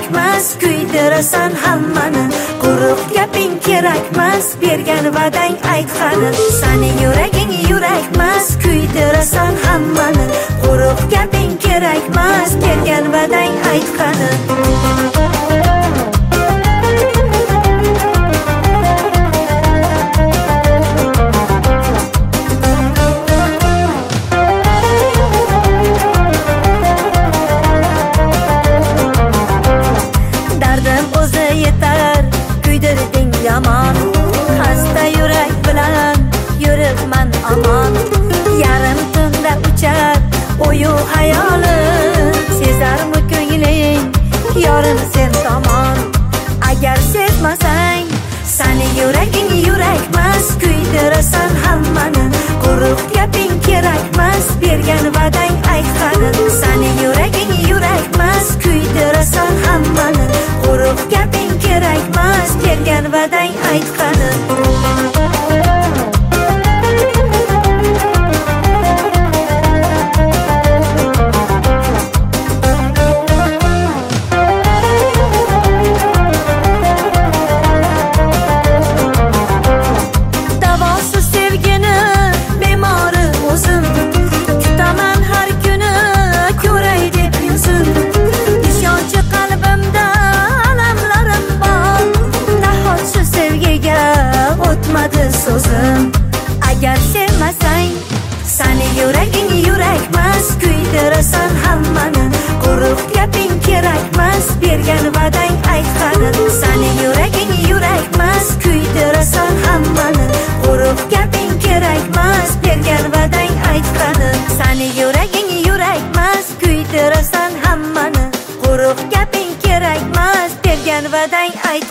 kerakmas, kuydirasan hammani. Quruq gaping kerakmas, bergan va'dang aytqani. Sani yuraging yurakmas, kuydirasan hammani. Quruq gaping kerakmas, bergan va'dang aytqani. Yaman, xasta yurak bilan yuribman aman. Yarim tunda uchar o'yu hayolim, sezarmi ko'ngling yorim sen tomon. Agar sezmasang, sani yuraging yurakmas, kuydirasan hammani. Quruq gaping kerakmas, bergan va'dang aytqani. Sani yuraging yurakmas, kuydirasan hammani. Quruq gaping kerakmas, bergan va'dang aytqani. Davosiz sevgini bemori o'zim, kutaman har kuni ko'ray deb yuzim. Ishonchi qalbimda alamlarim bor, nahot shu sevgiga o'tmadi so'zim. Agar sevmasang, sani yuraging yurakmas, kuydirasan hammani. Quruq gaping kerakmas, bergan va'dang aytqani. Sani yuraging yurakmas, kuydirasan hammani. Quruq gaping kerakmas, bergan va'dang aytqani. Sani yuraging yurakmas, kuydirasan hammani. Quruq gaping kerakmas, bergan va'dang aytqani.